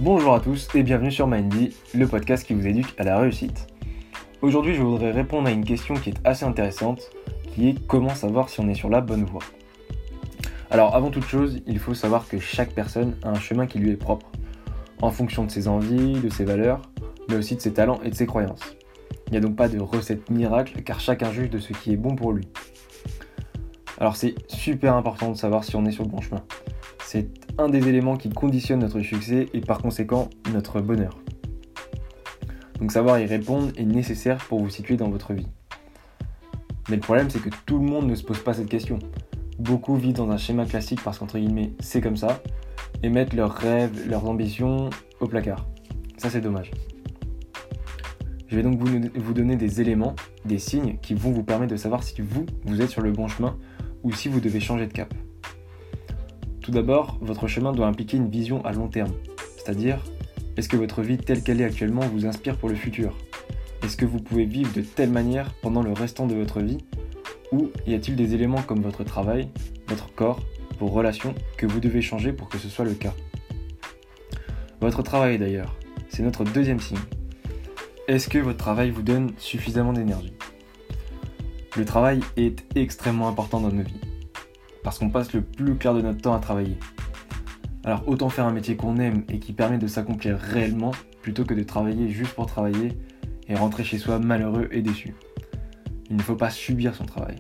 Bonjour à tous et bienvenue sur Mindy, le podcast qui vous éduque à la réussite. Aujourd'hui, je voudrais répondre à une question qui est assez intéressante, qui est comment savoir si on est sur la bonne voie. Alors, avant toute chose, il faut savoir que chaque personne a un chemin qui lui est propre, en fonction de ses envies, de ses valeurs, mais aussi de ses talents et de ses croyances. Il n'y a donc pas de recette miracle, car chacun juge de ce qui est bon pour lui. Alors, c'est super important de savoir si on est sur le bon chemin. C'est un des éléments qui conditionne notre succès et par conséquent notre bonheur. Donc savoir y répondre est nécessaire pour vous situer dans votre vie. Mais le problème, c'est que tout le monde ne se pose pas cette question. Beaucoup vivent dans un schéma classique parce qu'entre guillemets c'est comme ça et mettent leurs rêves, leurs ambitions au placard. Ça, c'est dommage. Je vais donc vous donner des éléments, des signes qui vont vous permettre de savoir si vous êtes sur le bon chemin ou si vous devez changer de cap. Tout d'abord, votre chemin doit impliquer une vision à long terme, c'est-à-dire, est-ce que votre vie telle qu'elle est actuellement vous inspire pour le futur ? Est-ce que vous pouvez vivre de telle manière pendant le restant de votre vie ? Ou y a-t-il des éléments comme votre travail, votre corps, vos relations que vous devez changer pour que ce soit le cas ? Votre travail d'ailleurs, c'est notre deuxième signe. Est-ce que votre travail vous donne suffisamment d'énergie ? Le travail est extrêmement important dans nos vies, parce qu'on passe le plus clair de notre temps à travailler. Alors autant faire un métier qu'on aime et qui permet de s'accomplir réellement, plutôt que de travailler juste pour travailler et rentrer chez soi malheureux et déçu. Il ne faut pas subir son travail.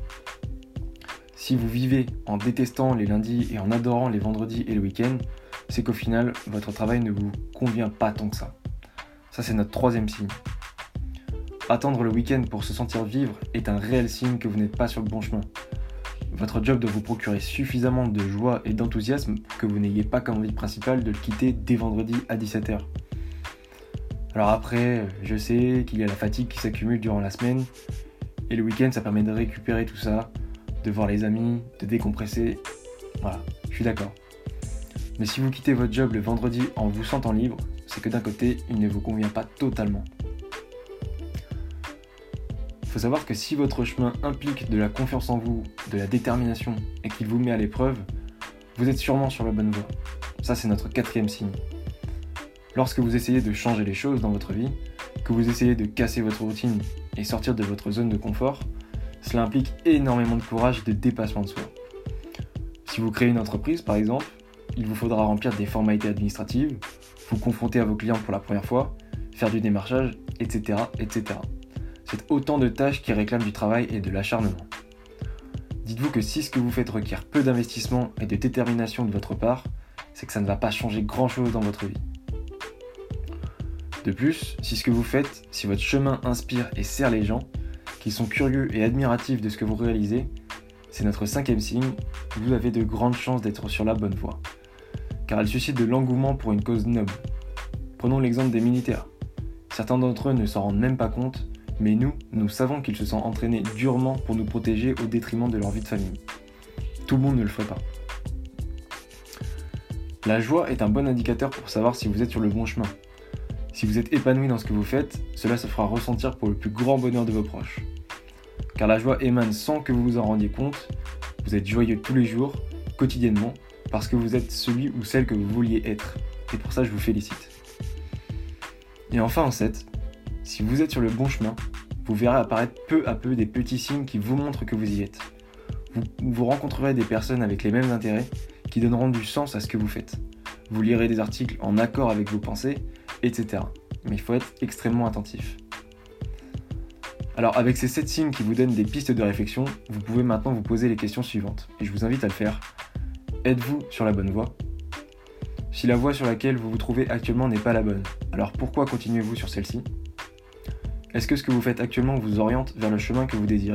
Si vous vivez en détestant les lundis et en adorant les vendredis et le week-end, c'est qu'au final, votre travail ne vous convient pas tant que ça. Ça, c'est notre troisième signe. Attendre le week-end pour se sentir vivre est un réel signe que vous n'êtes pas sur le bon chemin. Votre job doit vous procurer suffisamment de joie et d'enthousiasme que vous n'ayez pas comme envie principale de le quitter dès vendredi à 17h. Alors après, je sais qu'il y a la fatigue qui s'accumule durant la semaine, et le week-end ça permet de récupérer tout ça, de voir les amis, de décompresser, voilà, je suis d'accord. Mais si vous quittez votre job le vendredi en vous sentant libre, c'est que d'un côté, il ne vous convient pas totalement. Il faut savoir que si votre chemin implique de la confiance en vous, de la détermination et qu'il vous met à l'épreuve, vous êtes sûrement sur la bonne voie. Ça, c'est notre quatrième signe. Lorsque vous essayez de changer les choses dans votre vie, que vous essayez de casser votre routine et sortir de votre zone de confort, cela implique énormément de courage et de dépassement de soi. Si vous créez une entreprise, par exemple, il vous faudra remplir des formalités administratives, vous confronter à vos clients pour la première fois, faire du démarchage, etc., etc. C'est autant de tâches qui réclament du travail et de l'acharnement. Dites-vous que si ce que vous faites requiert peu d'investissement et de détermination de votre part, c'est que ça ne va pas changer grand-chose dans votre vie. De plus, si ce que vous faites, si votre chemin inspire et sert les gens, qui sont curieux et admiratifs de ce que vous réalisez, c'est notre cinquième signe, vous avez de grandes chances d'être sur la bonne voie, car elle suscite de l'engouement pour une cause noble. Prenons l'exemple des militaires. Certains d'entre eux ne s'en rendent même pas compte, mais nous savons qu'ils se sont entraînés durement pour nous protéger au détriment de leur vie de famille. Tout le monde ne le ferait pas. La joie est un bon indicateur pour savoir si vous êtes sur le bon chemin. Si vous êtes épanoui dans ce que vous faites, cela se fera ressentir pour le plus grand bonheur de vos proches. Car la joie émane sans que vous vous en rendiez compte, vous êtes joyeux tous les jours, quotidiennement, parce que vous êtes celui ou celle que vous vouliez être. Et pour ça, je vous félicite. Et enfin en 7, si vous êtes sur le bon chemin, vous verrez apparaître peu à peu des petits signes qui vous montrent que vous y êtes. Vous rencontrerez des personnes avec les mêmes intérêts qui donneront du sens à ce que vous faites. Vous lirez des articles en accord avec vos pensées, etc. Mais il faut être extrêmement attentif. Alors avec ces 7 signes qui vous donnent des pistes de réflexion, vous pouvez maintenant vous poser les questions suivantes. Et je vous invite à le faire. Êtes-vous sur la bonne voie ? Si la voie sur laquelle vous vous trouvez actuellement n'est pas la bonne, alors pourquoi continuez-vous sur celle-ci ? Est-ce que ce que vous faites actuellement vous oriente vers le chemin que vous désirez ?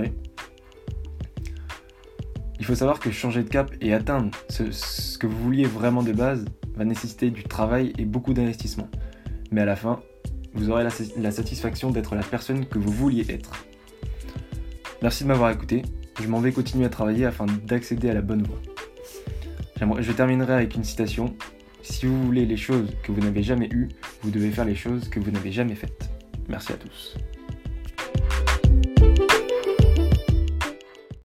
Il faut savoir que changer de cap et atteindre ce que vous vouliez vraiment de base va nécessiter du travail et beaucoup d'investissement. Mais à la fin, vous aurez la satisfaction d'être la personne que vous vouliez être. Merci de m'avoir écouté. Je m'en vais continuer à travailler afin d'accéder à la bonne voie. Je terminerai avec une citation. Si vous voulez les choses que vous n'avez jamais eues, vous devez faire les choses que vous n'avez jamais faites. Merci à tous.